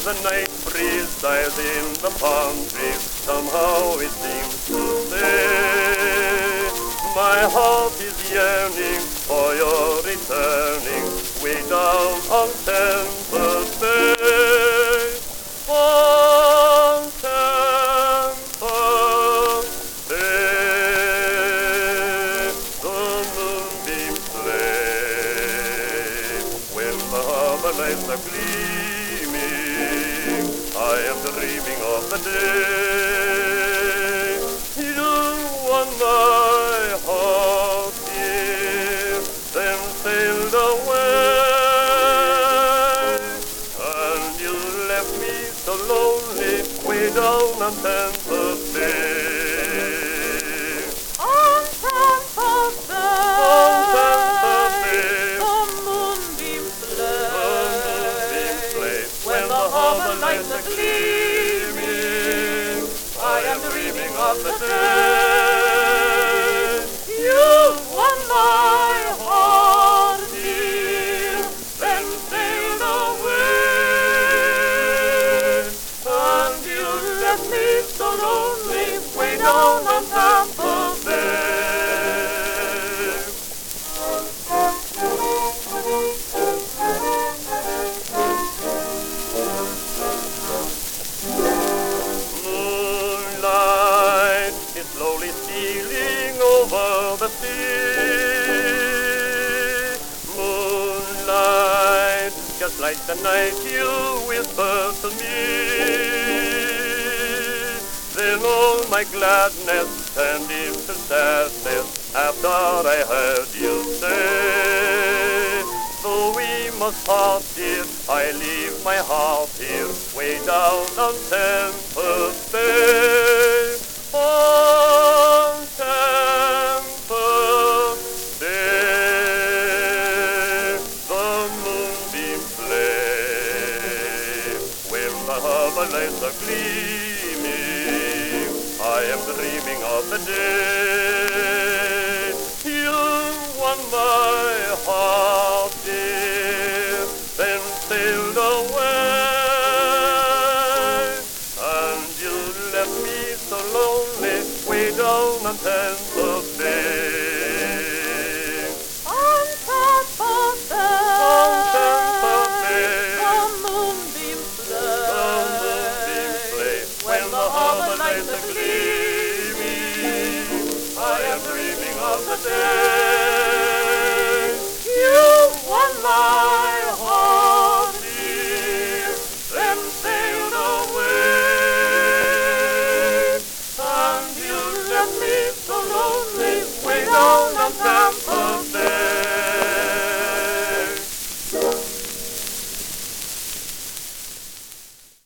the night breeze sighs in the palm trees, somehow it seems to say, my heart is yearning for your returning, way down on Temple Bay. On Temple Bay, the moonbeams play. When the harbor lights are gleaming, I am dreaming of the day you won my heart, dear, then sailed away, and you left me so lonely way down on Temple Bay. On Temple Bay, On Temple Bay, the moonbeams play. when the harbor lights are gleaming, I am dreaming of the day you won my heart, dear, then sailed away, and you left me so lonely way down on Temple Bay. Moonlight is slowly stealing over the sea. Moonlight, just like the night you whispered to me. Then all my gladness turned into sadness after I heard you say, though we must part, dear, I leave my heart here, way down on Temple Bay. On Temple Bay, the moonbeams play. When the harbor lights are gleaming, I am dreaming of the day you won my heart, dear, then sailed away, and you left me so lonely way down on Temple Bay.